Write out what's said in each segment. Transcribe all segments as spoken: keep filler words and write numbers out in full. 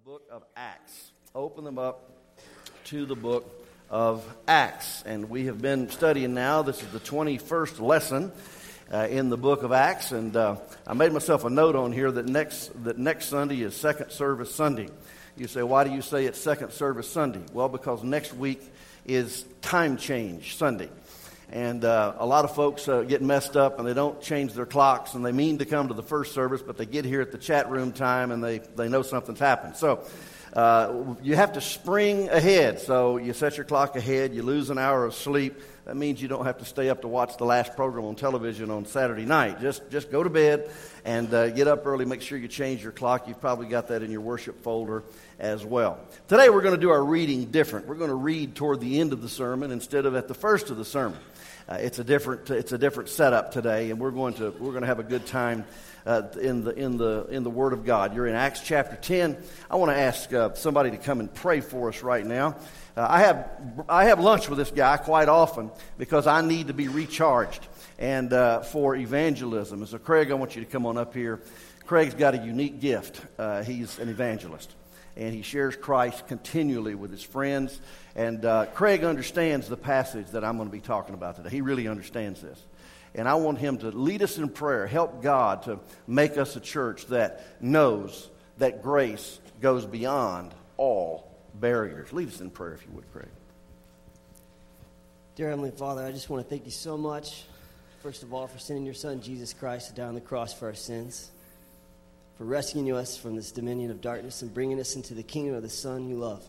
book of Acts. Open them up to the book of Acts. And we have been studying now. This is the twenty-first lesson uh, in the book of Acts. And uh, I made myself a note on here that next that next Sunday is second service Sunday. You say, why do you say it's second service Sunday? Well, because next week is time change Sunday. And uh, a lot of folks uh, get messed up and they don't change their clocks and they mean to come to the first service, but they get here at the chat room time and they, they know something's happened. So uh, you have to spring ahead. So you set your clock ahead, you lose an hour of sleep. That means you don't have to stay up to watch the last program on television on Saturday night. Just just go to bed and uh, get up early. Make sure you change your clock. You've probably got that in your worship folder as well. Today we're going to do our reading different. We're going to read toward the end of the sermon instead of at the first of the sermon. Uh, it's a different it's a different setup today, and we're going to we're going to have a good time uh, in the in the in the Word of God. You're in Acts chapter ten. I want to ask uh, somebody to come and pray for us right now. Uh, I have I have lunch with this guy quite often because I need to be recharged and uh, for evangelism. And so, Craig, I want you to come on up here. Craig's got a unique gift. Uh, he's an evangelist, and he shares Christ continually with his friends. And uh, Craig understands the passage that I'm going to be talking about today. He really understands this. And I want him to lead us in prayer, help God to make us a church that knows that grace goes beyond all barriers. Lead us in prayer, if you would, Craig. Dear Heavenly Father, I just want to thank you so much, first of all, for sending your Son, Jesus Christ, to die on the cross for our sins, for rescuing us from this dominion of darkness and bringing us into the kingdom of the Son you love.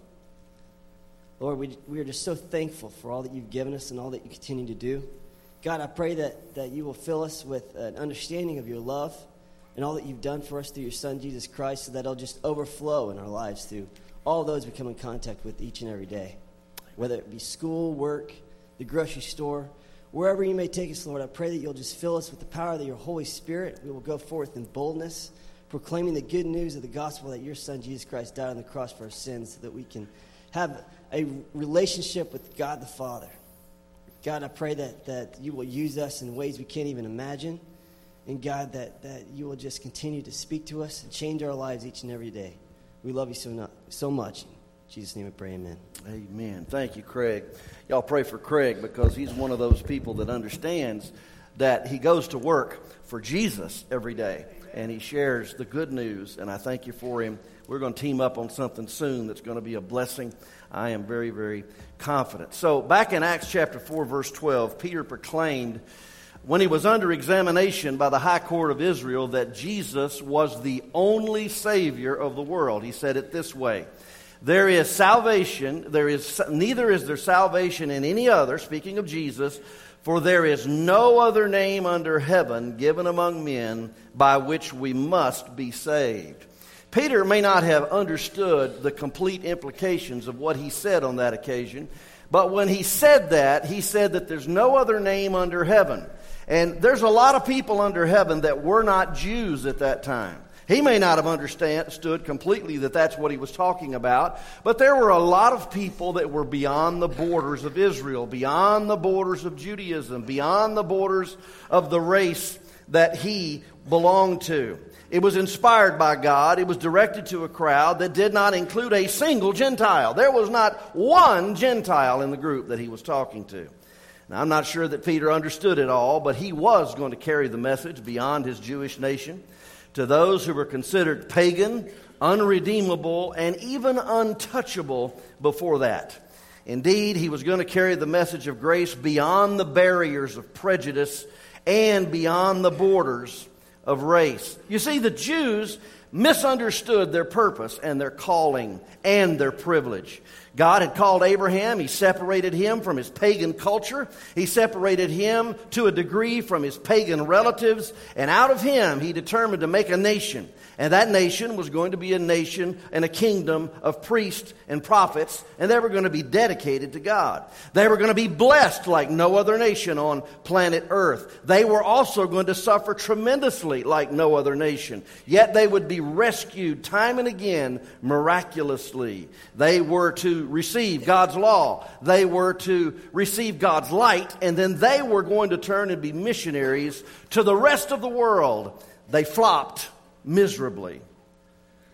Lord, we, we are just so thankful for all that you've given us and all that you continue to do. God, I pray that, that you will fill us with an understanding of your love and all that you've done for us through your Son, Jesus Christ, so that it'll just overflow in our lives through all those we come in contact with each and every day, whether it be school, work, the grocery store, wherever you may take us, Lord. I pray that you'll just fill us with the power of your Holy Spirit. We will go forth in boldness, proclaiming the good news of the gospel that your Son, Jesus Christ, died on the cross for our sins, so that we can have a relationship with God the Father. God, I pray that, that you will use us in ways we can't even imagine. And God, that, that you will just continue to speak to us and change our lives each and every day. We love you so, not, so much. In Jesus' name I pray, amen. Amen. Thank you, Craig. Y'all pray for Craig because he's one of those people that understands that he goes to work for Jesus every day. And he shares the good news, and I thank you for him. We're going to team up on something soon that's going to be a blessing. I am very, very confident. So back in Acts chapter four, verse twelve, Peter proclaimed when he was under examination by the high court of Israel that Jesus was the only Savior of the world. He said it this way: there is salvation, there is neither is there salvation in any other, speaking of Jesus, for there is no other name under heaven given among men by which we must be saved. Peter may not have understood the complete implications of what he said on that occasion, but when he said that, he said that there's no other name under heaven. And there's a lot of people under heaven that were not Jews at that time. He may not have understood completely that that's what he was talking about, but there were a lot of people that were beyond the borders of Israel, beyond the borders of Judaism, beyond the borders of the race that he belonged to. It was inspired by God. It was directed to a crowd that did not include a single Gentile. There was not one Gentile in the group that he was talking to. Now, I'm not sure that Peter understood it all, but he was going to carry the message beyond his Jewish nation to those who were considered pagan, unredeemable, and even untouchable before that. Indeed, he was going to carry the message of grace beyond the barriers of prejudice and beyond the borders of race. You see, the Jews misunderstood their purpose and their calling and their privilege. God had called Abraham. He separated him from his pagan culture. He separated him to a degree from his pagan relatives. And out of him, he determined to make a nation. And that nation was going to be a nation and a kingdom of priests and prophets. And they were going to be dedicated to God. They were going to be blessed like no other nation on planet Earth. They were also going to suffer tremendously like no other nation. Yet they would be rescued time and again miraculously. They were to receive God's law. They were to receive God's light. And then they were going to turn and be missionaries to the rest of the world. They flopped miserably.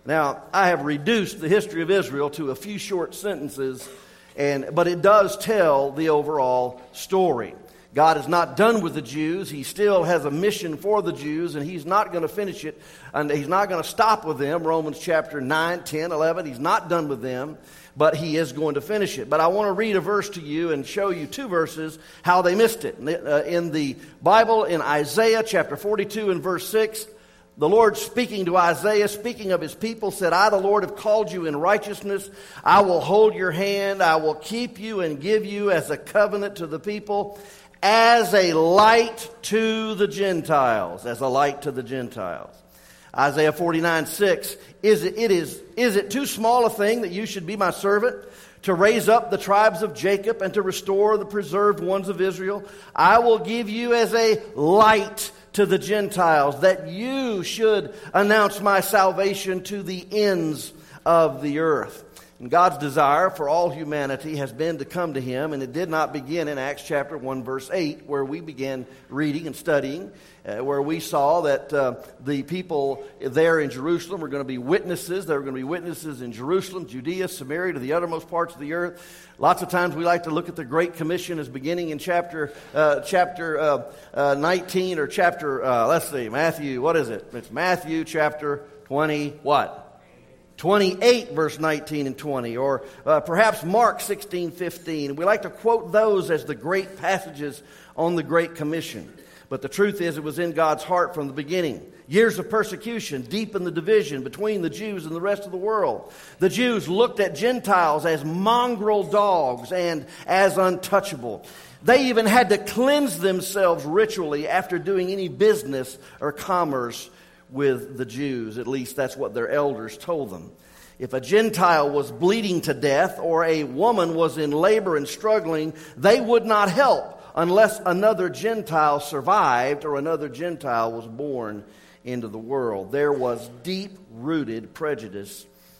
Now, I have reduced the history of Israel to a few short sentences, and but it does tell the overall story. God is not done with the Jews. He still has a mission for the Jews, and He's not going to finish it, and He's not going to stop with them. Romans chapter nine, ten, eleven, He's not done with them, but He is going to finish it. But I want to read a verse to you and show you two verses how they missed it. In the Bible, in Isaiah chapter forty-two and verse six, the Lord speaking to Isaiah, speaking of His people, said, I, the Lord, have called you in righteousness. I will hold your hand. I will keep you and give you as a covenant to the people, as a light to the Gentiles. As a light to the Gentiles. Isaiah forty-nine, six, is it, it is, is it too small a thing that you should be my servant, to raise up the tribes of Jacob and to restore the preserved ones of Israel? I will give you as a light to the Gentiles, that you should announce my salvation to the ends of the earth. And God's desire for all humanity has been to come to Him, and it did not begin in Acts chapter one, verse eight, where we began reading and studying, uh, where we saw that uh, the people there in Jerusalem were going to be witnesses. They were going to be witnesses in Jerusalem, Judea, Samaria, to the uttermost parts of the earth. Lots of times we like to look at the Great Commission as beginning in chapter uh, chapter uh, uh, nineteen or chapter, uh, let's see, Matthew, what is it? It's Matthew chapter twenty, what? twenty-eight, verse nineteen and twenty, or uh, perhaps Mark sixteen, fifteen. We like to quote those as the great passages on the Great Commission. But the truth is, it was in God's heart from the beginning. Years of persecution deepened the division between the Jews and the rest of the world. The Jews looked at Gentiles as mongrel dogs and as untouchable. They even had to cleanse themselves ritually after doing any business or commerce with the Jews. At least that's what their elders told them. If a Gentile was bleeding to death or a woman was in labor and struggling, they would not help unless another Gentile survived or another Gentile was born into the world. There was deep-rooted prejudice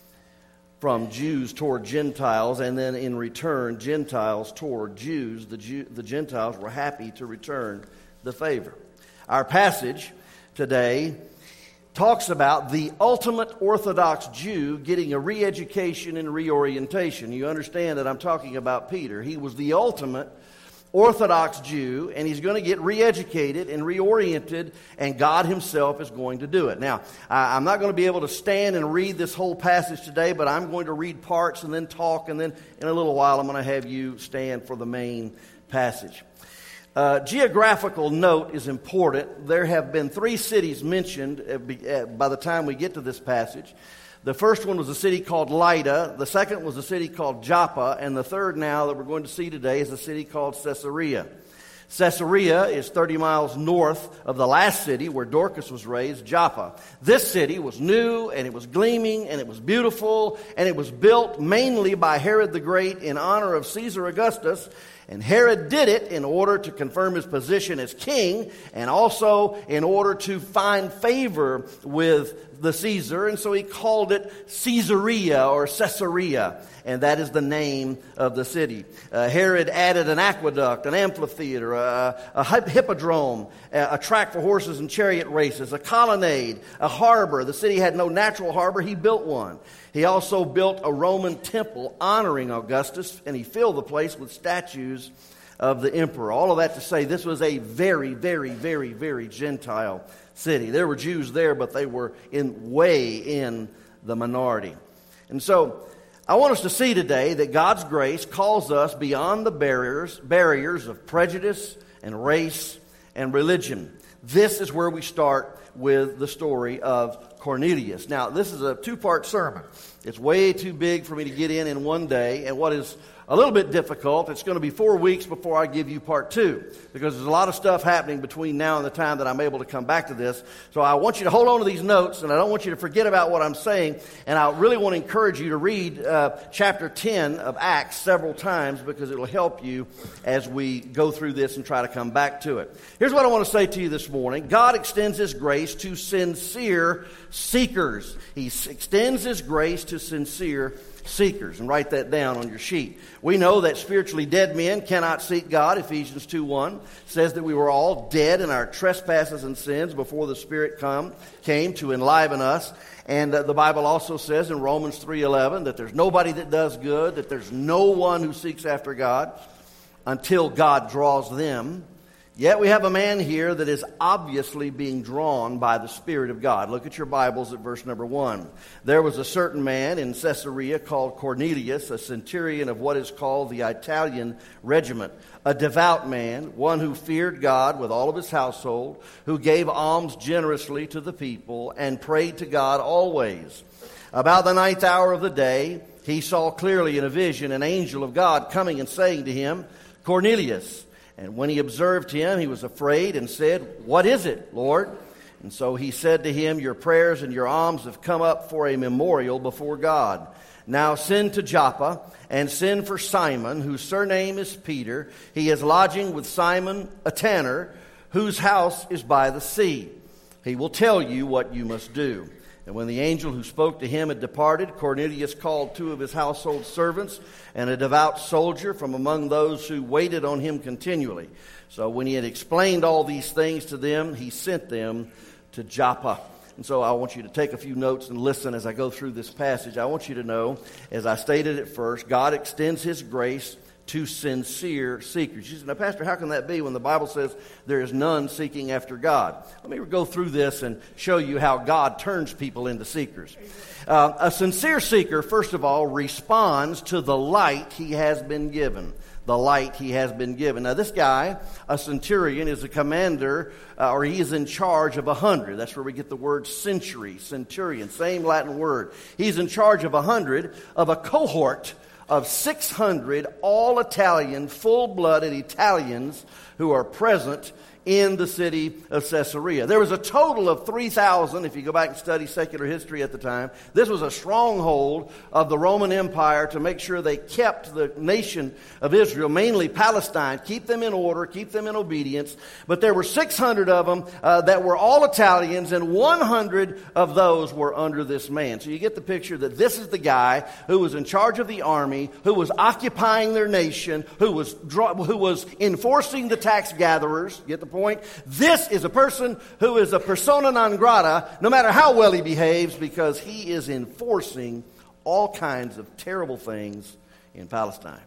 from Jews toward Gentiles, and then in return, Gentiles toward Jews. The, Jew, the Gentiles were happy to return the favor. Our passage today talks about the ultimate Orthodox Jew getting a re-education and reorientation. You understand that I'm talking about Peter. He was the ultimate Orthodox Jew, and he's going to get re-educated and reoriented, and God Himself is going to do it. Now, I'm not going to be able to stand and read this whole passage today, but I'm going to read parts and then talk, and then in a little while I'm going to have you stand for the main passage. Uh, geographical note is important. There have been three cities mentioned by the time we get to this passage. The first one was a city called Lydda. The second was a city called Joppa. And the third now that we're going to see today is a city called Caesarea. Caesarea is thirty miles north of the last city where Dorcas was raised, Joppa. This city was new, and it was gleaming, and it was beautiful, and it was built mainly by Herod the Great in honor of Caesar Augustus. And Herod did it in order to confirm his position as king, and also in order to find favor with the Caesar. And so he called it Caesarea or Caesarea, and that is the name of the city. Uh, Herod added an aqueduct, an amphitheater, a, a hippodrome, a, a track for horses and chariot races, a colonnade, a harbor. The city had no natural harbor. He built one. He also built a Roman temple honoring Augustus, and he filled the place with statues of the emperor. All of that to say this was a very, very, very, very Gentile city. There were Jews there, but they were in way in the minority. And so I want us to see today that God's grace calls us beyond the barriers, barriers of prejudice and race and religion. This is where we start with the story of Cornelius. Now, this is a two-part sermon. It's way too big for me to get in in one day, and what is a little bit difficult, it's going to be four weeks before I give you part two, because there's a lot of stuff happening between now and the time that I'm able to come back to this. So I want you to hold on to these notes, and I don't want you to forget about what I'm saying, and I really want to encourage you to read uh, chapter ten of Acts several times, because it will help you as we go through this and try to come back to it. Here's what I want to say to you this morning. God extends His grace to sincere seekers. He extends His grace to sincere seekers. And write that down on your sheet. We know that spiritually dead men cannot seek God. Ephesians two one says that we were all dead in our trespasses and sins before the Spirit come, came to enliven us. And uh, the Bible also says in Romans three eleven that there's nobody that does good, that there's no one who seeks after God until God draws them. Yet we have a man here that is obviously being drawn by the Spirit of God. Look at your Bibles at verse number one. There was a certain man in Caesarea called Cornelius, a centurion of what is called the Italian regiment, a devout man, one who feared God with all of his household, who gave alms generously to the people and prayed to God always. About the ninth hour of the day, he saw clearly in a vision an angel of God coming and saying to him, Cornelius. And when he observed him, he was afraid and said, What is it, Lord? And so he said to him, Your prayers and your alms have come up for a memorial before God. Now send to Joppa and send for Simon, whose surname is Peter. He is lodging with Simon, a tanner, whose house is by the sea. He will tell you what you must do. And when the angel who spoke to him had departed, Cornelius called two of his household servants and a devout soldier from among those who waited on him continually. So when he had explained all these things to them, he sent them to Joppa. And so I want you to take a few notes and listen as I go through this passage. I want you to know, as I stated at first, God extends His grace to sincere seekers. You say, now, Pastor, how can that be when the Bible says there is none seeking after God? Let me go through this and show you how God turns people into seekers. Uh, a sincere seeker, first of all, responds to the light he has been given. The light he has been given. Now, this guy, a centurion, is a commander, uh, or he is in charge of a hundred. That's where we get the word century, centurion, same Latin word. He's in charge of a hundred, of a cohort of six hundred all Italian, full-blooded Italians who are present in the city of Caesarea. There was a total of three thousand, if you go back and study secular history at the time. This was a stronghold of the Roman Empire to make sure they kept the nation of Israel, mainly Palestine, keep them in order, keep them in obedience. But there were six hundred of them uh, that were all Italians, and one hundred of those were under this man. So you get the picture that this is the guy who was in charge of the army, who was occupying their nation, who was draw- who was enforcing the tax gatherers. Get the point? This is a person who is a persona non grata, no matter how well he behaves, because he is enforcing all kinds of terrible things in Palestine.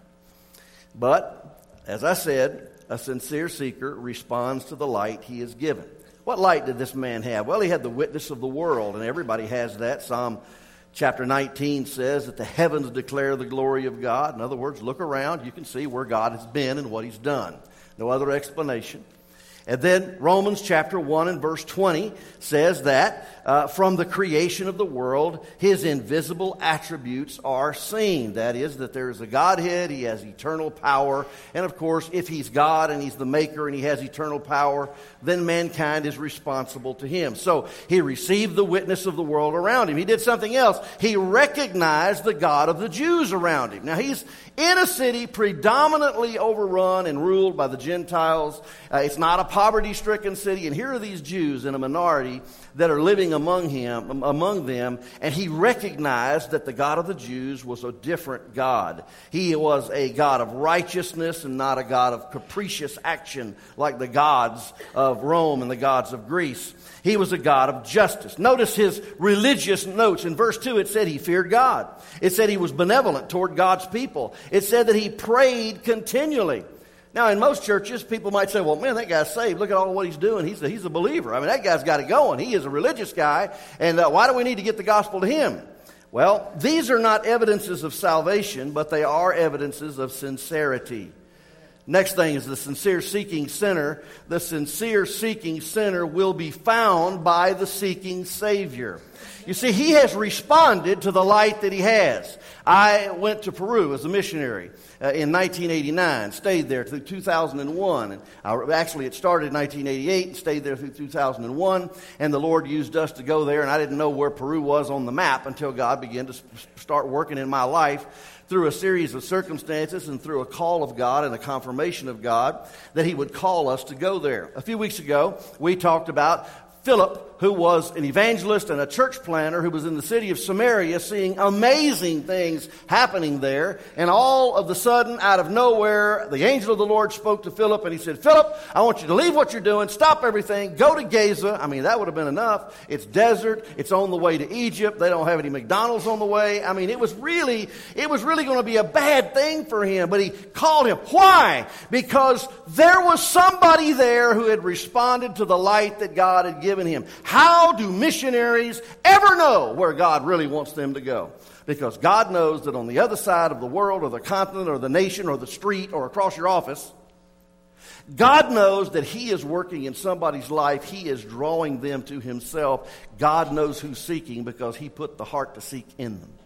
But, as I said, a sincere seeker responds to the light he is given. What light did this man have? Well, he had the witness of the world, and everybody has that. Psalm chapter nineteen says that the heavens declare the glory of God. In other words, look around, you can see where God has been and what He's done. No other explanation. And then Romans chapter one and verse twenty says that uh, from the creation of the world, His invisible attributes are seen. That is, that there is a Godhead, He has eternal power. And of course, if He's God and He's the maker and He has eternal power, then mankind is responsible to Him. So He received the witness of the world around Him. He did something else. He recognized the God of the Jews around Him. Now, He's in a city predominantly overrun and ruled by the Gentiles. Uh, it's not a poverty-stricken city. And here are these Jews in a minority that are living among him, among them. And he recognized that the God of the Jews was a different God. He was a God of righteousness and not a God of capricious action like the gods of Rome and the gods of Greece. He was a God of justice. Notice his religious notes. In verse two, it said he feared God. It said he was benevolent toward God's people. It said that he prayed continually. Now, in most churches, people might say, well, man, that guy's saved. Look at all what he's doing. He's a, he's a believer. I mean, that guy's got it going. He is a religious guy. And uh, why do we need to get the gospel to him? Well, these are not evidences of salvation, but they are evidences of sincerity. Next thing is the sincere seeking sinner. The sincere seeking sinner will be found by the seeking Savior. You see, he has responded to the light that he has. I went to Peru as a missionary uh, in nineteen eighty-nine, stayed there through two thousand one. And I, actually, it started in nineteen eighty-eight and stayed there through two thousand one. And the Lord used us to go there, and I didn't know where Peru was on the map until God began to start working in my life through a series of circumstances and through a call of God and a confirmation of God that He would call us to go there. A few weeks ago, we talked about Philip who was an evangelist and a church planter who was in the city of Samaria seeing amazing things happening there. And all of a sudden, out of nowhere, the angel of the Lord spoke to Philip and he said, Philip, I want you to leave what you're doing, stop everything, go to Gaza. I mean, that would have been enough. It's desert. It's on the way to Egypt. They don't have any McDonald's on the way. I mean, it was really, it was really going to be a bad thing for him. But he called him. Why? Because there was somebody there who had responded to the light that God had given him. How do missionaries ever know where God really wants them to go? Because God knows that on the other side of the world or the continent or the nation or the street or across your office, God knows that He is working in somebody's life. He is drawing them to Himself. God knows who's seeking because He put the heart to seek in them.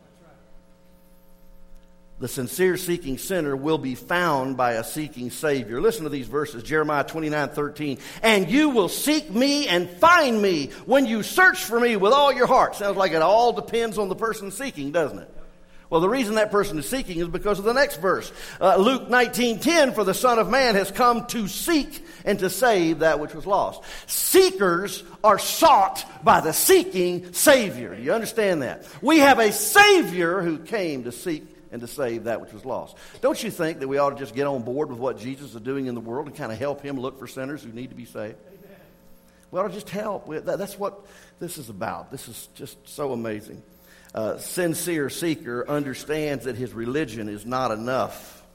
The sincere seeking sinner will be found by a seeking Savior. Listen to these verses, Jeremiah twenty-nine thirteen. And you will seek me and find me when you search for me with all your heart. Sounds like it all depends on the person seeking, doesn't it? Well, the reason that person is seeking is because of the next verse. Uh, Luke nineteen ten, for the Son of Man has come to seek and to save that which was lost. Seekers are sought by the seeking Savior. Do you understand that? We have a Savior who came to seek and to save that which was lost. Don't you think that we ought to just get on board with what Jesus is doing in the world and kind of help Him look for sinners who need to be saved? Amen. We ought to just help. That's what this is about. This is just so amazing. Uh, sincere seeker understands that his religion is not enough.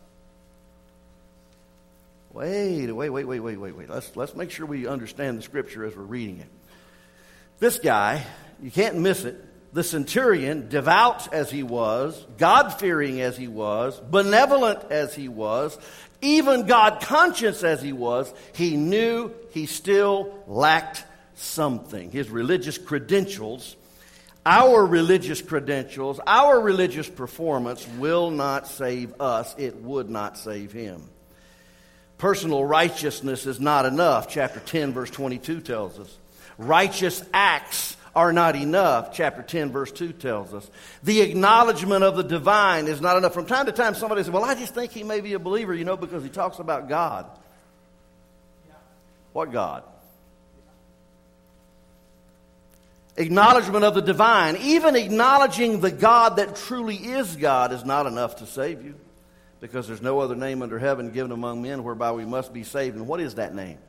Wait, wait, wait, wait, wait, wait, wait. Let's, let's make sure we understand the Scripture as we're reading it. This guy, you can't miss it. The centurion, devout as he was, God-fearing as he was, benevolent as he was, even God-conscious as he was, he knew he still lacked something. His religious credentials, our religious credentials, our religious performance will not save us. It would not save him. Personal righteousness is not enough, chapter ten, verse twenty-two tells us. Righteous acts are not enough, chapter ten, verse two tells us. The acknowledgement of the divine is not enough. From time to time, somebody says, well, I just think he may be a believer, you know, because he talks about God. Yeah. What God? Yeah. Acknowledgement of the divine, even acknowledging the God that truly is God, is not enough to save you, because there's no other name under heaven given among men whereby we must be saved. And what is that name?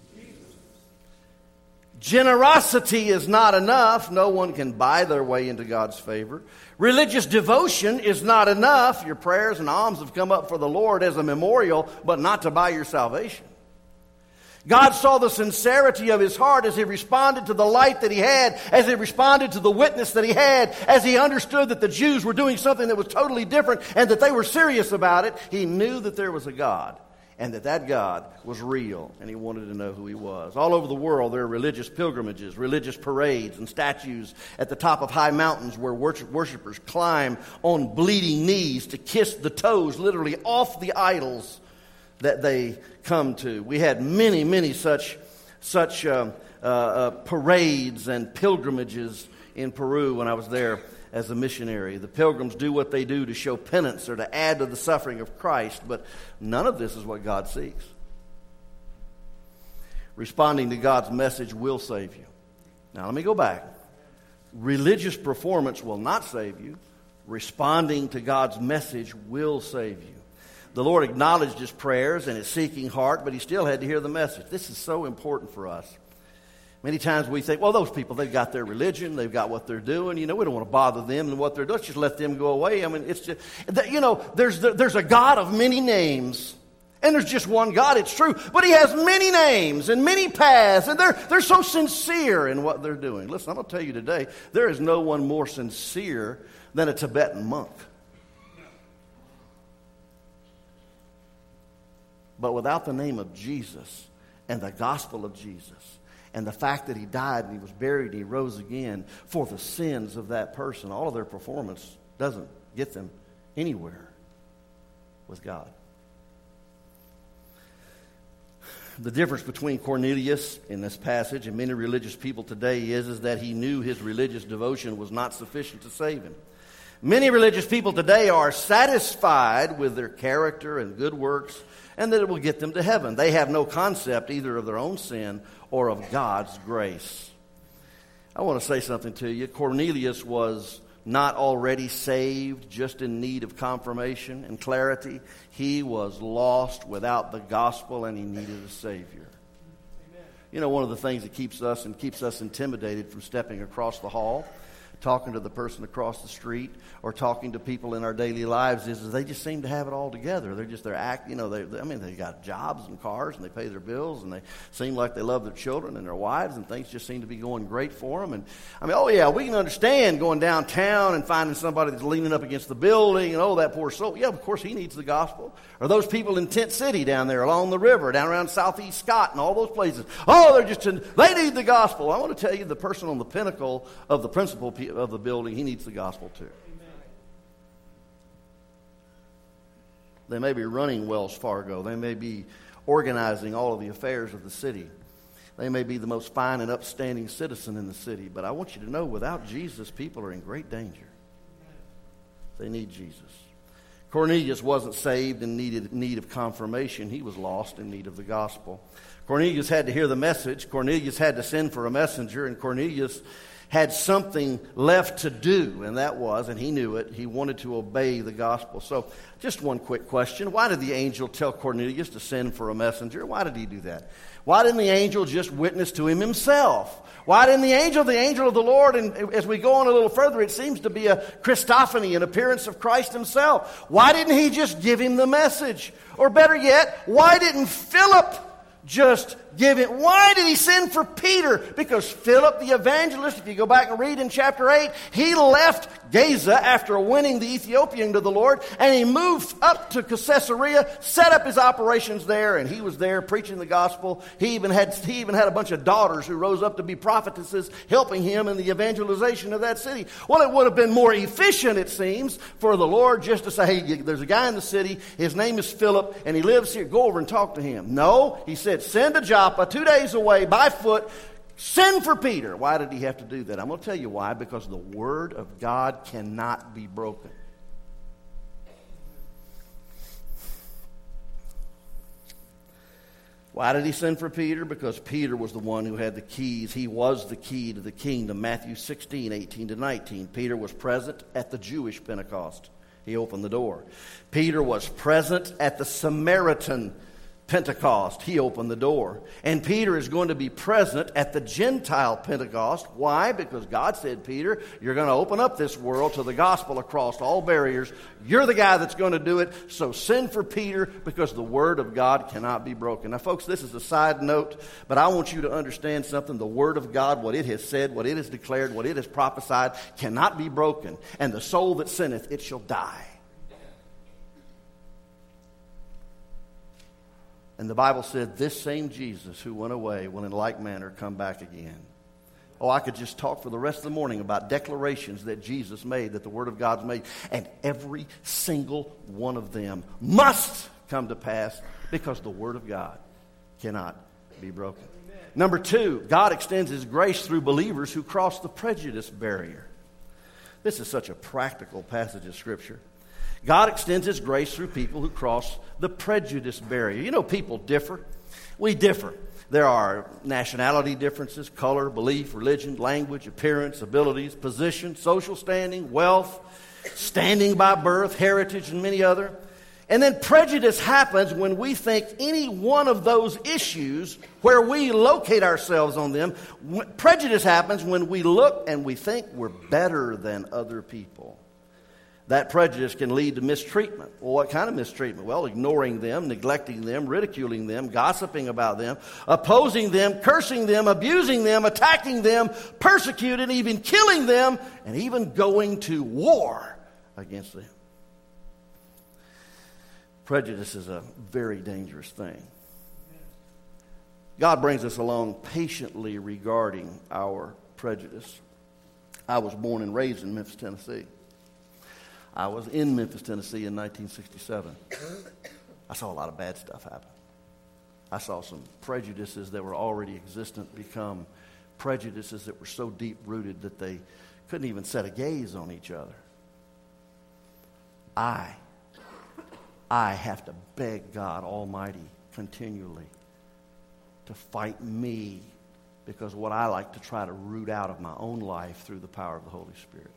Generosity is not enough. No one can buy their way into God's favor. Religious devotion is not enough. Your prayers and alms have come up for the Lord as a memorial, but not to buy your salvation. God saw the sincerity of his heart as he responded to the light that he had, as he responded to the witness that he had, as he understood that the Jews were doing something that was totally different and that they were serious about it. He knew that there was a God, and that that God was real, and he wanted to know who he was. All over the world, there are religious pilgrimages, religious parades, and statues at the top of high mountains where worshipers climb on bleeding knees to kiss the toes, literally off the idols that they come to. We had many, many such, such uh, uh, uh, parades and pilgrimages in Peru when I was there as a missionary. The pilgrims do what they do to show penance or to add to the suffering of Christ, but none of this is what God seeks. Responding to God's message will save you. Now let me go back. Religious performance will not save you. Responding to God's message will save you. The Lord acknowledged his prayers and his seeking heart, but he still had to hear the message. This is so important for us. Many times we think, well, those people, they've got their religion, they've got what they're doing. You know, we don't want to bother them and what they're doing. Let's just let them go away. I mean, it's just, you know, there's there's a God of many names. And there's just one God, it's true. But he has many names and many paths, and they're, they're so sincere in what they're doing. Listen, I'm going to tell you today, there is no one more sincere than a Tibetan monk. But without the name of Jesus and the gospel of Jesus, and the fact that he died and he was buried and he rose again for the sins of that person, all of their performance doesn't get them anywhere with God. The difference between Cornelius in this passage and many religious people today is, is that he knew his religious devotion was not sufficient to save him. Many religious people today are satisfied with their character and good works and that it will get them to heaven. They have no concept either of their own sin or of God's grace. I want to say something to you. Cornelius was not already saved, just in need of confirmation and clarity. He was lost without the gospel, and he needed a Savior. Amen. You know, one of the things that keeps us and keeps us intimidated from stepping across the hall, talking to the person across the street, or talking to people in our daily lives is, is they just seem to have it all together. They're just, they're act, you know, they, they, I mean, they got jobs and cars and they pay their bills and they seem like they love their children and their wives and things just seem to be going great for them. And I mean, oh yeah, we can understand going downtown and finding somebody that's leaning up against the building and oh, that poor soul. Yeah, of course he needs the gospel. Or those people in Tent City down there along the river, down around Southeast Scott and all those places. Oh, they're just, in, they need the gospel. I want to tell you, the person on the pinnacle of the principal of the building, he needs the gospel too. They may be running Wells Fargo. They may be organizing all of the affairs of the city. They may be the most fine and upstanding citizen in the city. But I want you to know, without Jesus, people are in great danger. They need Jesus. Cornelius wasn't saved and needed need of confirmation. He was lost in need of the gospel. Cornelius had to hear the message. Cornelius had to send for a messenger. And Cornelius had something left to do, and that was, and he knew it, he wanted to obey the gospel. So just one quick question. Why did the angel tell Cornelius to send for a messenger? Why did he do that? Why didn't the angel just witness to him himself? Why didn't the angel, the angel of the Lord, and as we go on a little further, it seems to be a Christophany, an appearance of Christ himself. Why didn't he just give him the message? Or better yet, why didn't Philip just give it? Why did he send for Peter? Because Philip the evangelist, if you go back and read in chapter eight, he left Gaza after winning the Ethiopian to the Lord, and he moved up to Caesarea, set up his operations there, and he was there preaching the gospel. He even had he even had a bunch of daughters who rose up to be prophetesses, helping him in the evangelization of that city. Well, it would have been more efficient, it seems, for the Lord just to say, hey, there's a guy in the city, his name is Philip, and he lives here, go over and talk to him. No, he said, send a Joppa, two days away, by foot, send for Peter. Why did he have to do that? I'm going to tell you why. Because the word of God cannot be broken. Why did he send for Peter? Because Peter was the one who had the keys. He was the key to the kingdom. Matthew sixteen, eighteen to nineteen. Peter was present at the Jewish Pentecost. He opened the door. Peter was present at the Samaritan Pentecost. He opened the door. And Peter is going to be present at the Gentile Pentecost. Why? Because God said, Peter, you're going to open up this world to the gospel across all barriers. You're the guy that's going to do it. So send for Peter, because the word of God cannot be broken. Now, folks, this is a side note, but I want you to understand something. The word of God, what it has said, what it has declared, what it has prophesied, cannot be broken. And the soul that sinneth, it shall die. And the Bible said, this same Jesus who went away will in like manner come back again. Oh, I could just talk for the rest of the morning about declarations that Jesus made, that the Word of God's made. And every single one of them must come to pass, because the Word of God cannot be broken. Amen. Number two, God extends His grace through believers who cross the prejudice barrier. This is such a practical passage of Scripture. God extends His grace through people who cross the prejudice barrier. You know, people differ. We differ. There are nationality differences, color, belief, religion, language, appearance, abilities, position, social standing, wealth, standing by birth, heritage, and many other. And then prejudice happens when we think any one of those issues, where we locate ourselves on them, prejudice happens when we look and we think we're better than other people. That prejudice can lead to mistreatment. Well, what kind of mistreatment? Well, ignoring them, neglecting them, ridiculing them, gossiping about them, opposing them, cursing them, abusing them, attacking them, persecuting, even killing them, and even going to war against them. Prejudice is a very dangerous thing. God brings us along patiently regarding our prejudice. I was born and raised in Memphis, Tennessee. I was in Memphis, Tennessee in nineteen sixty-seven. I saw a lot of bad stuff happen. I saw some prejudices that were already existent become prejudices that were so deep-rooted that they couldn't even set a gaze on each other. I, I have to beg God Almighty continually to fight me because of what I like to try to root out of my own life through the power of the Holy Spirit.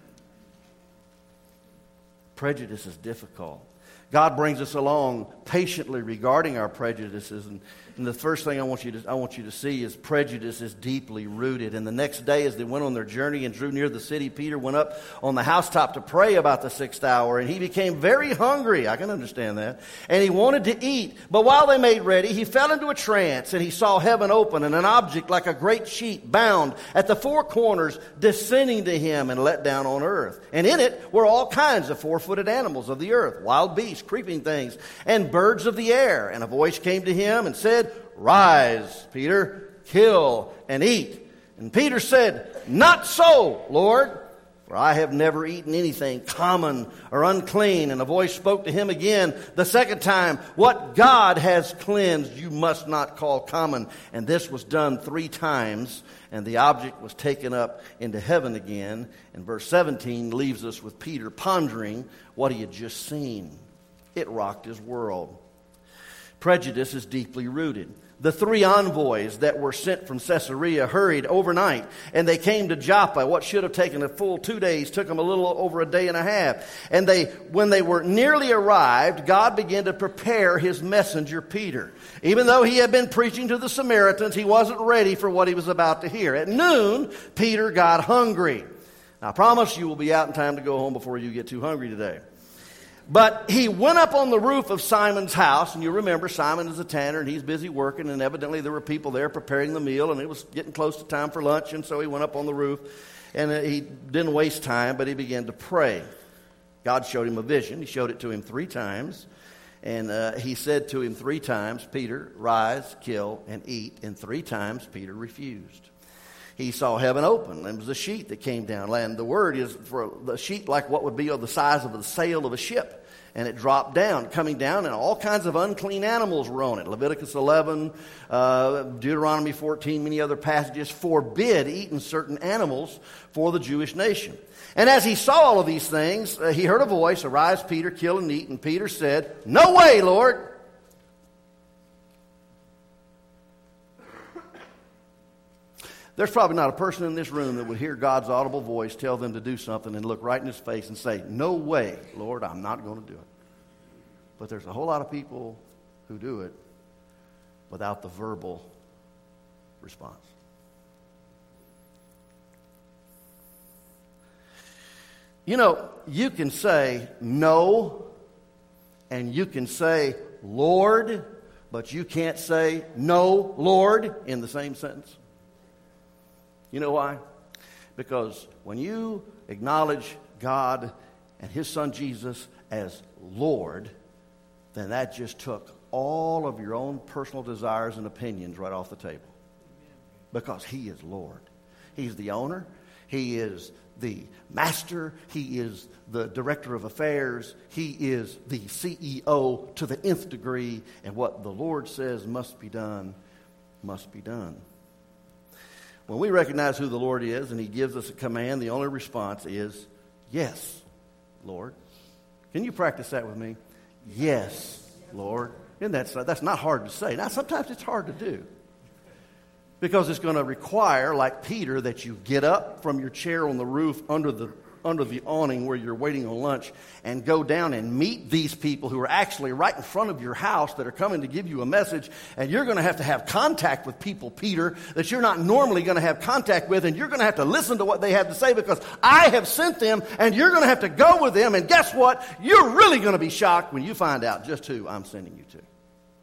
Prejudice is difficult. God brings us along patiently regarding our prejudices, and, and the first thing I want you to I want you to see is prejudice is deeply rooted. And the next day, as they went on their journey and drew near the city, Peter went up on the housetop to pray about the sixth hour, and he became very hungry. I can understand that. And he wanted to eat, but while they made ready, he fell into a trance, and he saw heaven open, and an object like a great sheet bound at the four corners descending to him and let down on earth. And in it were all kinds of four-footed animals of the earth, wild beasts, creeping things, and birds of the air. And a voice came to him and said, "Rise, Peter, kill and eat." And Peter said, "Not so, Lord, for I have never eaten anything common or unclean." And a voice spoke to him again the second time, "What God has cleansed, you must not call common." And this was done three times, and the object was taken up into heaven again. And verse seventeen leaves us with Peter pondering what he had just seen. It rocked his world. Prejudice is deeply rooted. The three envoys that were sent from Caesarea hurried overnight, and they came to Joppa. What should have taken a full two days took them a little over a day and a half. And they, when they were nearly arrived, God began to prepare his messenger, Peter. Even though he had been preaching to the Samaritans, he wasn't ready for what he was about to hear. At noon, Peter got hungry. Now, I promise you will be out in time to go home before you get too hungry today. But he went up on the roof of Simon's house, and you remember Simon is a tanner, and he's busy working, and evidently there were people there preparing the meal, and it was getting close to time for lunch, and so he went up on the roof, and he didn't waste time, but he began to pray. God showed him a vision. He showed it to him three times, and uh, he said to him three times, "Peter, rise, kill, and eat," and three times Peter refused. He saw heaven open. There was a sheet that came down. And the word is for the sheet like what would be of the size of the sail of a ship. And it dropped down, coming down, and all kinds of unclean animals were on it. Leviticus eleven, uh, Deuteronomy fourteen, many other passages forbid eating certain animals for the Jewish nation. And as he saw all of these things, uh, he heard a voice, "Arise, Peter, kill and eat." And Peter said, "No way, Lord." There's probably not a person in this room that would hear God's audible voice tell them to do something and look right in his face and say, "No way, Lord, I'm not going to do it." But there's a whole lot of people who do it without the verbal response. You know, you can say no and you can say Lord, but you can't say no, Lord, in the same sentence. You know why? Because when you acknowledge God and his son Jesus as Lord, then that just took all of your own personal desires and opinions right off the table. Because he is Lord. He's the owner. He is the master. He is the director of affairs. He is the C E O to the nth degree. And what the Lord says must be done, must be done. When we recognize who the Lord is and he gives us a command, the only response is, "Yes, Lord." Can you practice that with me? Yes, Lord. Isn't that, that's not hard to say. Now, sometimes it's hard to do. Because it's going to require, like Peter, that you get up from your chair on the roof under the under the awning where you're waiting on lunch and go down and meet these people who are actually right in front of your house that are coming to give you a message. And you're going to have to have contact with people, Peter, that you're not normally going to have contact with. And you're going to have to listen to what they have to say because I have sent them and you're going to have to go with them. And guess what? You're really going to be shocked when you find out just who I'm sending you to.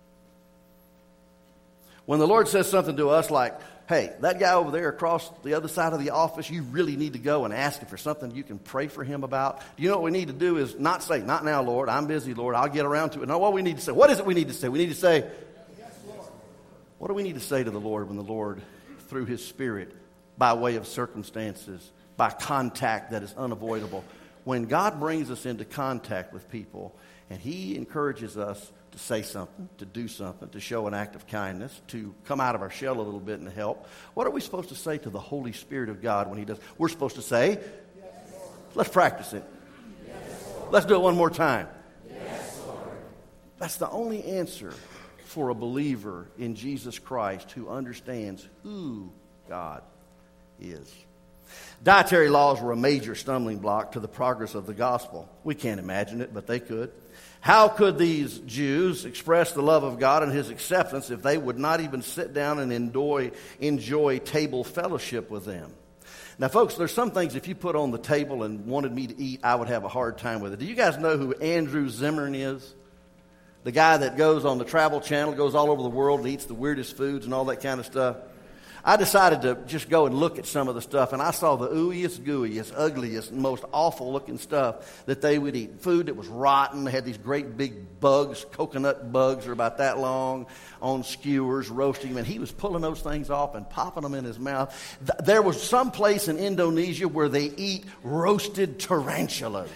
When the Lord says something to us like, "Hey, that guy over there across the other side of the office, you really need to go and ask him for something you can pray for him about." Do you know what we need to do is not say, "Not now, Lord. I'm busy, Lord. I'll get around to it." No, what we need to say. What is it we need to say? We need to say, "Yes, Lord." What do we need to say to the Lord when the Lord, through his Spirit, by way of circumstances, by contact that is unavoidable, when God brings us into contact with people and he encourages us to say something, to do something, to show an act of kindness, to come out of our shell a little bit and help, what are we supposed to say to the Holy Spirit of God when he does? We're supposed to say, "Yes, Lord." Let's practice it. "Yes, Lord." Let's do it one more time. "Yes, Lord." That's the only answer for a believer in Jesus Christ who understands who God is. Dietary laws were a major stumbling block to the progress of the gospel. We can't imagine it, but they could. How could these Jews express the love of God and His acceptance if they would not even sit down and enjoy, enjoy table fellowship with them? Now, folks, there's some things if you put on the table and wanted me to eat, I would have a hard time with it. Do you guys know who Andrew Zimmern is? The guy that goes on the Travel Channel, goes all over the world and eats the weirdest foods and all that kind of stuff. I decided to just go and look at some of the stuff, and I saw the ooeyest, gooeyest, ugliest, and most awful-looking stuff that they would eat. Food that was rotten. They had these great big bugs, coconut bugs are about that long, on skewers, roasting them. And he was pulling those things off and popping them in his mouth. There was some place in Indonesia where they eat roasted tarantulas.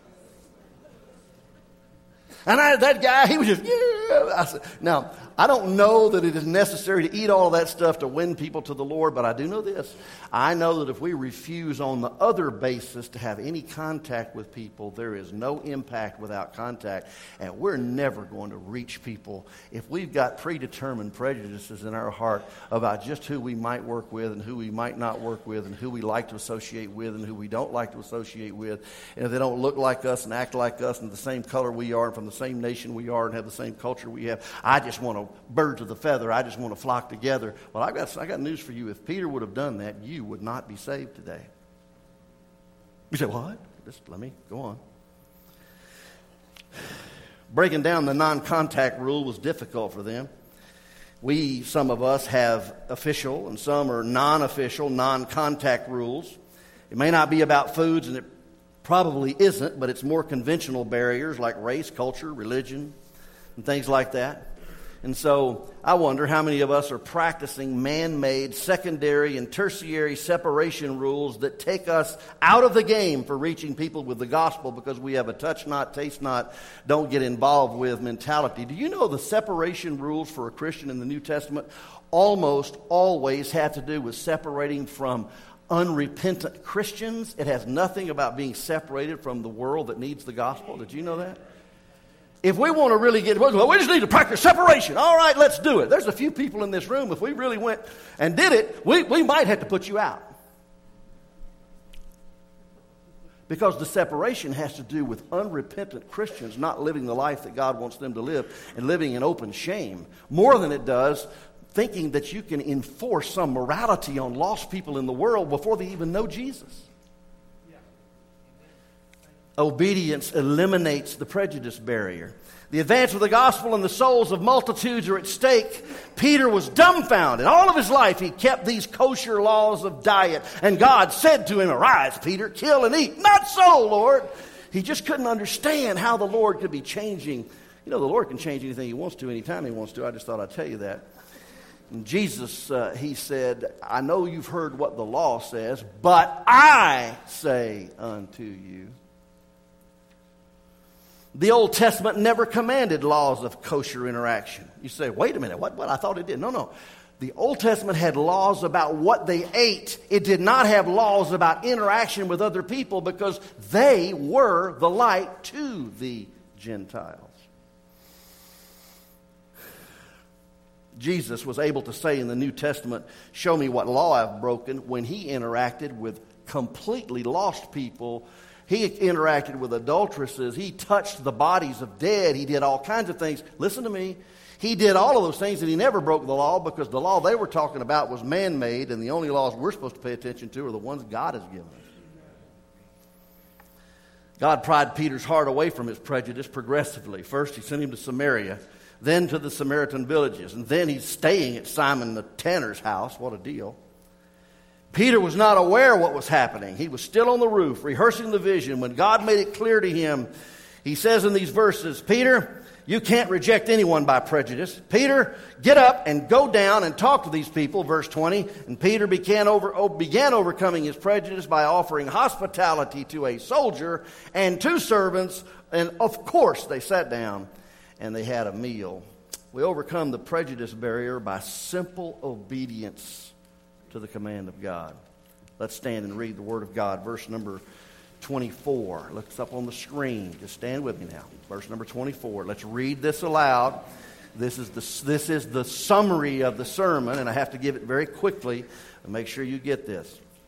And I, that guy, he was just, yeah. I said, now, I don't know that it is necessary to eat all that stuff to win people to the Lord, but I do know this. I know that if we refuse on the other basis to have any contact with people, there is no impact without contact, and we're never going to reach people if we've got predetermined prejudices in our heart about just who we might work with and who we might not work with and who we like to associate with and who we don't like to associate with. And if they don't look like us and act like us and the same color we are and from the same nation we are and have the same culture we have, I just want to birds of the feather. I just want to flock together. Well, I got I got news for you. If Peter would have done that, you would not be saved today. You say, what? Just let me go on. Breaking down the non-contact rule was difficult for them. We, some of us, have official and some are non-official, non-contact rules. It may not be about foods, and it probably isn't, but it's more conventional barriers like race, culture, religion, and things like that. And so I wonder how many of us are practicing man-made secondary and tertiary separation rules that take us out of the game for reaching people with the gospel because we have a touch not, taste not, don't get involved with mentality. Do you know the separation rules for a Christian in the New Testament almost always have to do with separating from unrepentant Christians? It has nothing about being separated from the world that needs the gospel. Did you know that? If we want to really get, well, we just need to practice separation. All right, let's do it. There's a few people in this room, if we really went and did it, we, we might have to put you out. Because the separation has to do with unrepentant Christians not living the life that God wants them to live and living in open shame, more than it does thinking that you can enforce some morality on lost people in the world before they even know Jesus. Obedience eliminates the prejudice barrier. The advance of the gospel and the souls of multitudes are at stake. Peter was dumbfounded. All of his life he kept these kosher laws of diet. And God said to him, "Arise, Peter, kill and eat." "Not so, Lord." He just couldn't understand how the Lord could be changing. You know, the Lord can change anything He wants to anytime He wants to. I just thought I'd tell you that. And Jesus, uh, He said, "I know you've heard what the law says, but I say unto you." The Old Testament never commanded laws of kosher interaction. You say, wait a minute, what? What? I thought it did. No, no. The Old Testament had laws about what they ate. It did not have laws about interaction with other people because they were the light to the Gentiles. Jesus was able to say in the New Testament, "Show me what law I've broken," when He interacted with completely lost people. He interacted with adulteresses. He touched the bodies of dead. He did all kinds of things. Listen to me. He did all of those things, and He never broke the law because the law they were talking about was man-made, and the only laws we're supposed to pay attention to are the ones God has given us. God pried Peter's heart away from his prejudice progressively. First, He sent him to Samaria, then to the Samaritan villages, and then He's staying at Simon the tanner's house. What a deal. Peter was not aware of what was happening. He was still on the roof, rehearsing the vision. When God made it clear to him, He says in these verses, "Peter, you can't reject anyone by prejudice. Peter, get up and go down and talk to these people." Verse twenty, and Peter began, over, oh, began overcoming his prejudice by offering hospitality to a soldier and two servants. And of course, they sat down and they had a meal. We overcome the prejudice barrier by simple obedience to the command of God. Let's stand and read the Word of God. Verse number twenty-four. Looks up on the screen. Just stand with me now. Verse number twenty-four. Let's read this aloud. This is the this is the summary of the sermon, and I have to give it very quickly and make sure you get this.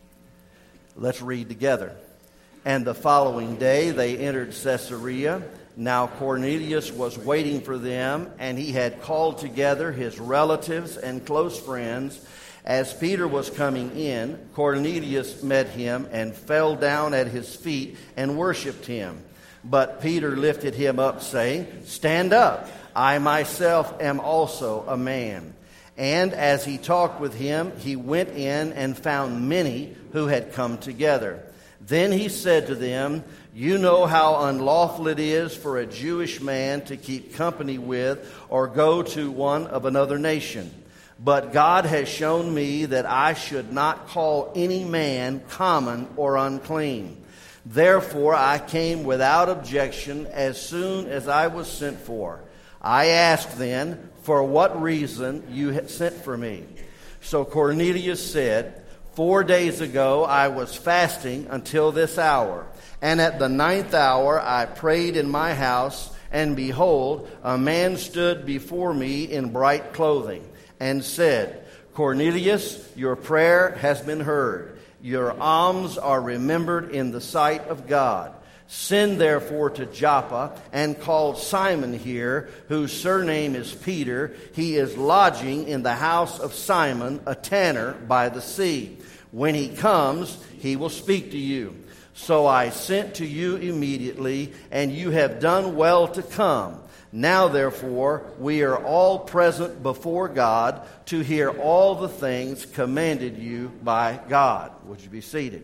Let's read together. And the following day they entered Caesarea. Now Cornelius was waiting for them, and he had called together his relatives and close friends. As Peter was coming in, Cornelius met him and fell down at his feet and worshipped him. But Peter lifted him up, saying, "Stand up, I myself am also a man." And as he talked with him, he went in and found many who had come together. Then he said to them, "You know how unlawful it is for a Jewish man to keep company with or go to one of another nation. But God has shown me that I should not call any man common or unclean. Therefore I came without objection as soon as I was sent for. I asked then, for what reason you had sent for me?" So Cornelius said, "Four days ago I was fasting until this hour. And at the ninth hour I prayed in my house, and behold, a man stood before me in bright clothing, and said, 'Cornelius, your prayer has been heard. Your alms are remembered in the sight of God. Send therefore to Joppa, and call Simon here, whose surname is Peter. He is lodging in the house of Simon, a tanner by the sea. When he comes, he will speak to you.' So I sent to you immediately, and you have done well to come. Now, therefore, we are all present before God to hear all the things commanded you by God." Would you be seated?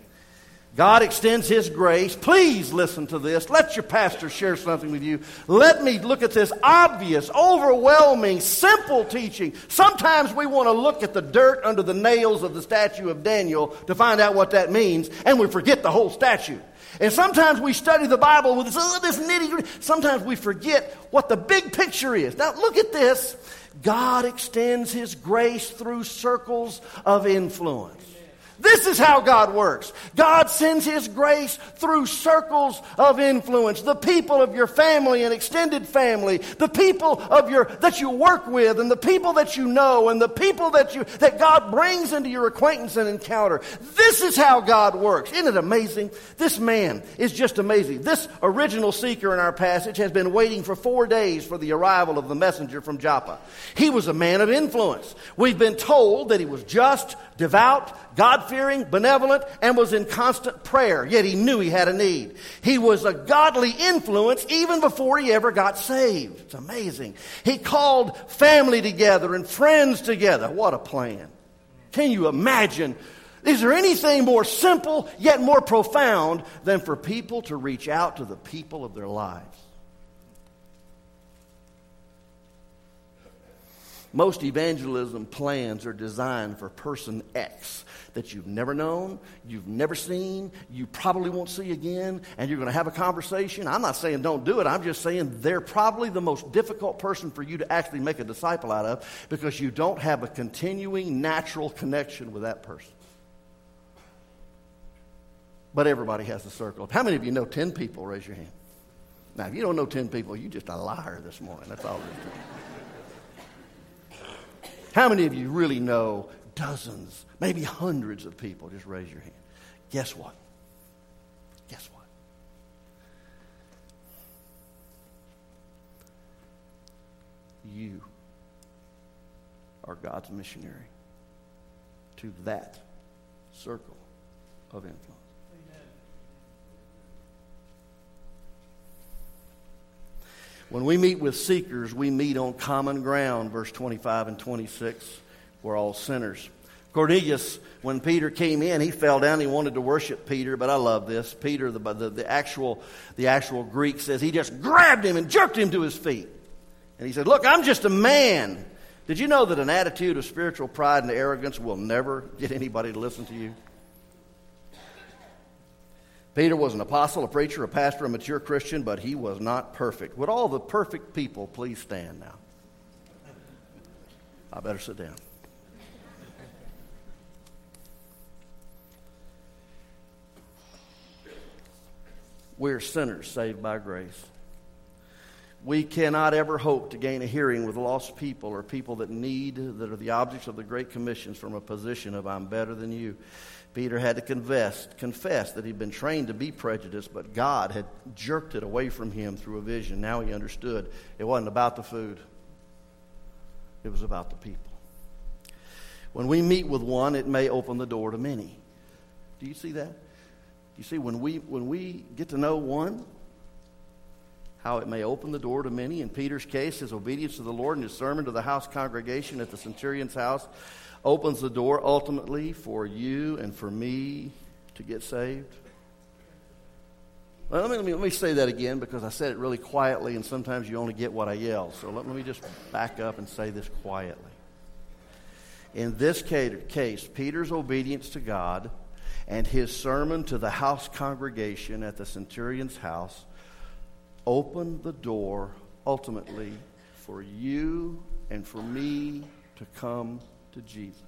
God extends His grace. Please listen to this. Let your pastor share something with you. Let me look at this obvious, overwhelming, simple teaching. Sometimes we want to look at the dirt under the nails of the statue of Daniel to find out what that means, and we forget the whole statue. And sometimes we study the Bible with this, oh, this nitty-gritty. Sometimes we forget what the big picture is. Now look at this. God extends His grace through circles of influence. This is how God works. God sends His grace through circles of influence. The people of your family and extended family, the people of your that you work with, and the people that you know, and the people that you that God brings into your acquaintance and encounter. This is how God works. Isn't it amazing? This man is just amazing. This original seeker in our passage has been waiting for four days for the arrival of the messenger from Joppa. He was a man of influence. We've been told that he was just, devout, God-fearing, benevolent, and was in constant prayer, yet he knew he had a need. He was a godly influence even before he ever got saved. It's amazing. He called family together and friends together. What a plan. Can you imagine? Is there anything more simple yet more profound than for people to reach out to the people of their lives? Most evangelism plans are designed for person X that you've never known, you've never seen, you probably won't see again, and you're going to have a conversation. I'm not saying don't do it. I'm just saying they're probably the most difficult person for you to actually make a disciple out of because you don't have a continuing natural connection with that person. But everybody has a circle. How many of you know ten people? Raise your hand. Now, if you don't know ten people, you're just a liar this morning. That's all there is to it. How many of you really know dozens, maybe hundreds of people? Just raise your hand. Guess what? Guess what? You are God's missionary to that circle of influence. When we meet with seekers, we meet on common ground, verse twenty-five and twenty-six. We're all sinners. Cornelius, when Peter came in, he fell down. He wanted to worship Peter, but I love this. Peter, the, the, the, actual, the actual Greek says he just grabbed him and jerked him to his feet. And he said, "Look, I'm just a man." Did you know that an attitude of spiritual pride and arrogance will never get anybody to listen to you? Peter was an apostle, a preacher, a pastor, a mature Christian, but he was not perfect. Would all the perfect people please stand now? I better sit down. We're sinners saved by grace. We cannot ever hope to gain a hearing with lost people or people that need, that are the objects of the Great Commissions from a position of I'm better than you. Peter had to confess, confess that he'd been trained to be prejudiced, but God had jerked it away from him through a vision. Now he understood it wasn't about the food. It was about the people. When we meet with one, it may open the door to many. Do you see that? Do you see when we when we get to know one, how it may open the door to many? In Peter's case, his obedience to the Lord and his sermon to the house congregation at the centurion's house opens the door ultimately for you and for me to get saved. Well, let me, let me, let me say that again, because I said it really quietly, and sometimes you only get what I yell. So let, let me just back up and say this quietly. In this case, Peter's obedience to God and his sermon to the house congregation at the centurion's house opened the door ultimately for you and for me to come to Jesus.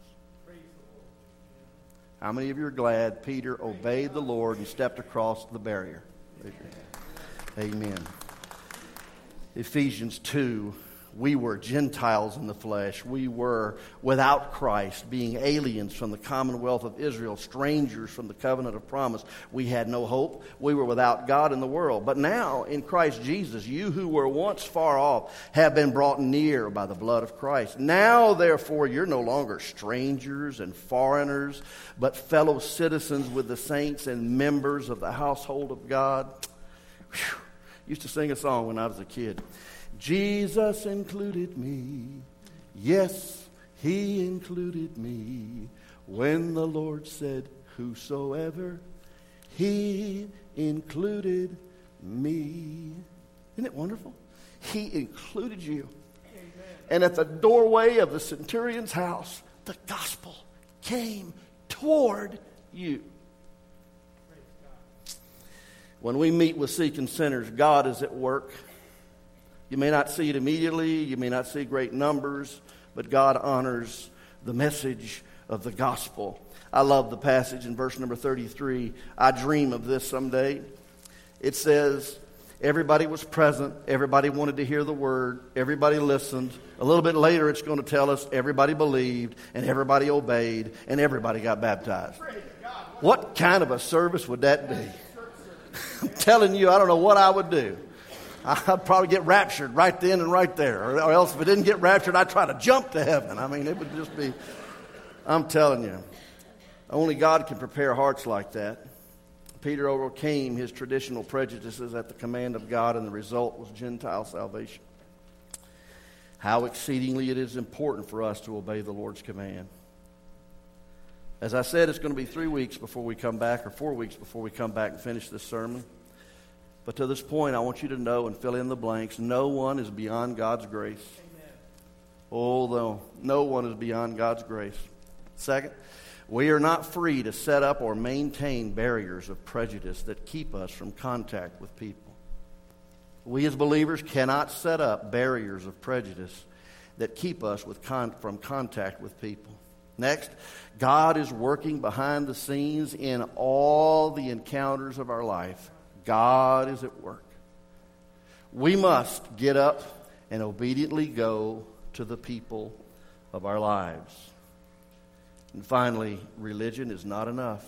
How many of you are glad Peter obeyed the Lord and stepped across the barrier? Amen. Ephesians two. We were Gentiles in the flesh. We were without Christ, being aliens from the commonwealth of Israel, strangers from the covenant of promise. We had no hope. We were without God in the world. But now, in Christ Jesus, you who were once far off have been brought near by the blood of Christ. Now, therefore, you're no longer strangers and foreigners, but fellow citizens with the saints and members of the household of God. Whew. Used to sing a song when I was a kid. Jesus included me. Yes, he included me. When the Lord said, whosoever, he included me. Isn't it wonderful? He included you. Amen. And at the doorway of the centurion's house, the gospel came toward you. When we meet with seeking sinners, God is at work. You may not see it immediately. You may not see great numbers, but God honors the message of the gospel. I love the passage in verse number thirty-three. I dream of this someday. It says, everybody was present. Everybody wanted to hear the word. Everybody listened. A little bit later, it's going to tell us everybody believed and everybody obeyed and everybody got baptized. What kind of a service would that be? I'm telling you, I don't know what I would do. I'd probably get raptured right then and right there. Or, or else if it didn't get raptured, I'd try to jump to heaven. I mean, it would just be, I'm telling you, only God can prepare hearts like that. Peter overcame his traditional prejudices at the command of God, and the result was Gentile salvation. How exceedingly it is important for us to obey the Lord's command. As I said, it's going to be three weeks before we come back, or four weeks before we come back and finish this sermon. But to this point, I want you to know and fill in the blanks. No one is beyond God's grace. Amen. Although no one is beyond God's grace. Second, we are not free to set up or maintain barriers of prejudice that keep us from contact with people. We as believers cannot set up barriers of prejudice that keep us with con- from contact with people. Next, God is working behind the scenes in all the encounters of our life. God is at work. We must get up and obediently go to the people of our lives. And finally, religion is not enough.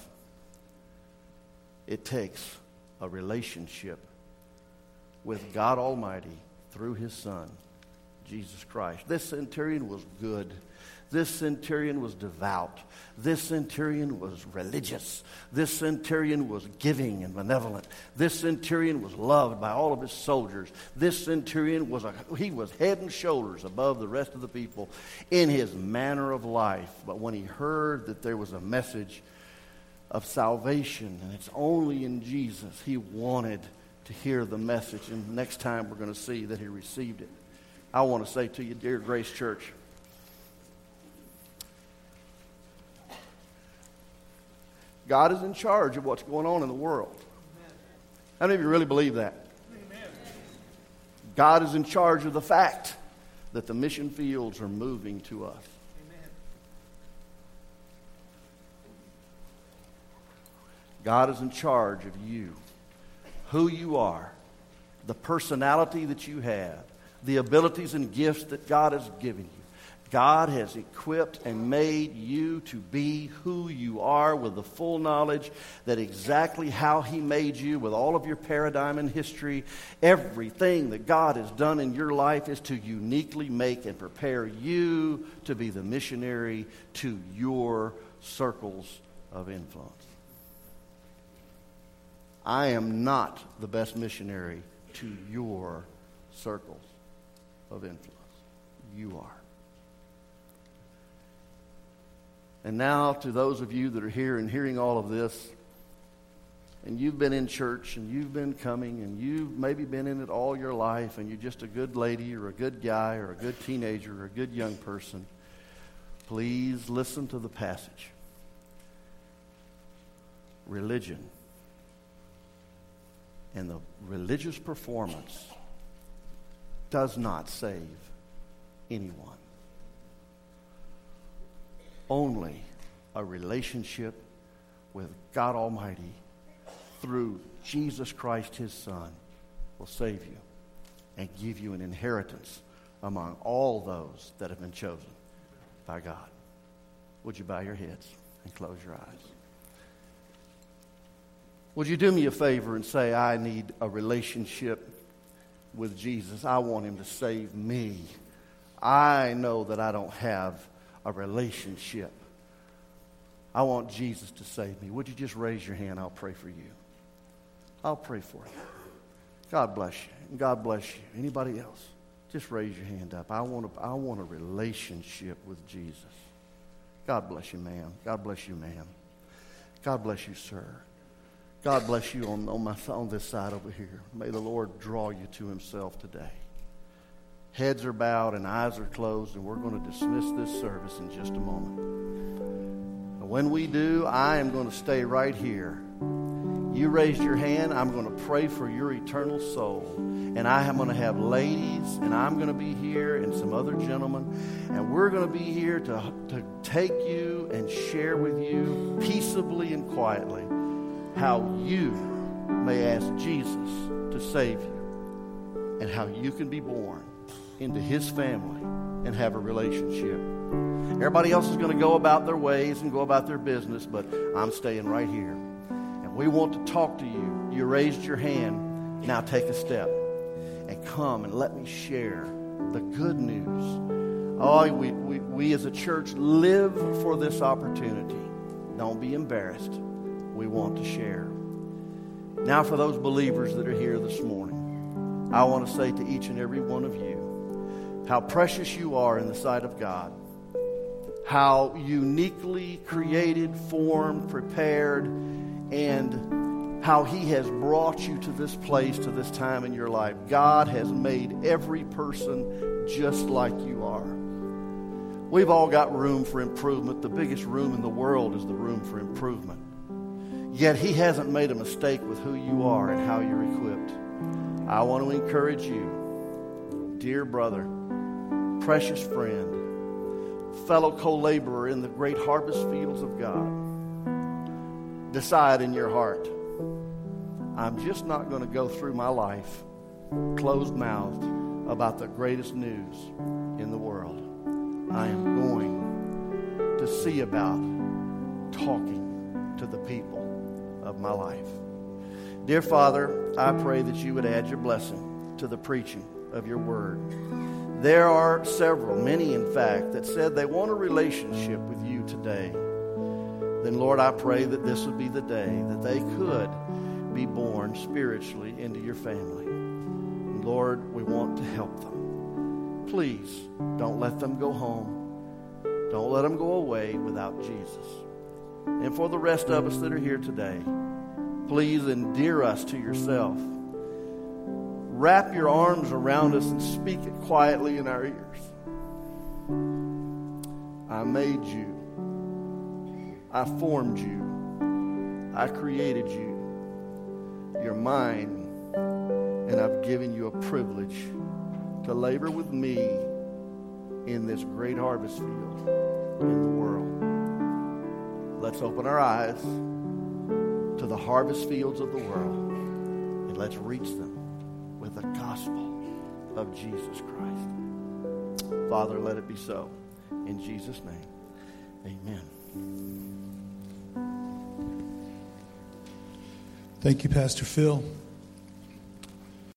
It takes a relationship with God Almighty through His Son, Jesus Christ. This centurion was good. This centurion was devout. This centurion was religious. This centurion was giving and benevolent. This centurion was loved by all of his soldiers. This centurion was a, he was head and shoulders above the rest of the people in his manner of life. But when he heard that there was a message of salvation, and it's only in Jesus, he wanted to hear the message. And next time we're going to see that he received it. I want to say to you, dear Grace Church, God is in charge of what's going on in the world. How many of you really believe that? Amen. God is in charge of the fact that the mission fields are moving to us. Amen. God is in charge of you, who you are, the personality that you have, the abilities and gifts that God has given you. God has equipped and made you to be who you are with the full knowledge that exactly how He made you with all of your paradigm and history. Everything that God has done in your life is to uniquely make and prepare you to be the missionary to your circles of influence. I am not the best missionary to your circles of influence. You are. And now to those of you that are here and hearing all of this, and you've been in church and you've been coming and you've maybe been in it all your life and you're just a good lady or a good guy or a good teenager or a good young person, please listen to the passage. Religion and the religious performance does not save anyone. Only a relationship with God Almighty through Jesus Christ, His Son, will save you and give you an inheritance among all those that have been chosen by God. Would you bow your heads and close your eyes? Would you do me a favor and say, I need a relationship with Jesus. I want Him to save me. I know that I don't have a relationship. I want Jesus to save me. Would you just raise your hand? I'll pray for you. I'll pray for you. God bless you. God bless you. Anybody else? Just raise your hand up. I want a, I want a relationship with Jesus. God bless you, ma'am. God bless you, ma'am. God bless you, sir. God bless you on, on, my, on this side over here. May the Lord draw you to Himself today. Heads are bowed and eyes are closed, and we're going to dismiss this service in just a moment. And when we do, I am going to stay right here. You raised your hand. I'm going to pray for your eternal soul. And I am going to have ladies, and I'm going to be here, and some other gentlemen. And we're going to be here to, to take you and share with you peaceably and quietly how you may ask Jesus to save you and how you can be born into His family and have a relationship. Everybody else is going to go about their ways and go about their business, but I'm staying right here. And we want to talk to you. You raised your hand. Now take a step and come and let me share the good news. Oh, we, we, we as a church live for this opportunity. Don't be embarrassed. We want to share. Now for those believers that are here this morning, I want to say to each and every one of you how precious you are in the sight of God, how uniquely created, formed, prepared, and how He has brought you to this place, to this time in your life. God has made every person just like you are. We've all got room for improvement. The biggest room in the world is the room for improvement. Yet He hasn't made a mistake with who you are and how you're equipped. I want to encourage you, dear brother, precious friend, fellow co-laborer in the great harvest fields of God. Decide in your heart, I'm just not going to go through my life closed-mouthed about the greatest news in the world. I am going to see about talking to the people of my life. Dear Father, I pray that you would add your blessing to the preaching of your word. There are several, many in fact, that said they want a relationship with you today. Then, Lord, I pray that this would be the day that they could be born spiritually into your family. And Lord, we want to help them. Please don't let them go home. Don't let them go away without Jesus. And for the rest of us that are here today, please endear us to yourself. Wrap your arms around us and speak it quietly in our ears. I made you. I formed you. I created you. You're mine. And I've given you a privilege to labor with me in this great harvest field in the world. Let's open our eyes to the harvest fields of the world and let's reach them with with the gospel of Jesus Christ. Father, let it be so. In Jesus' name, amen. Thank you, Pastor Phil.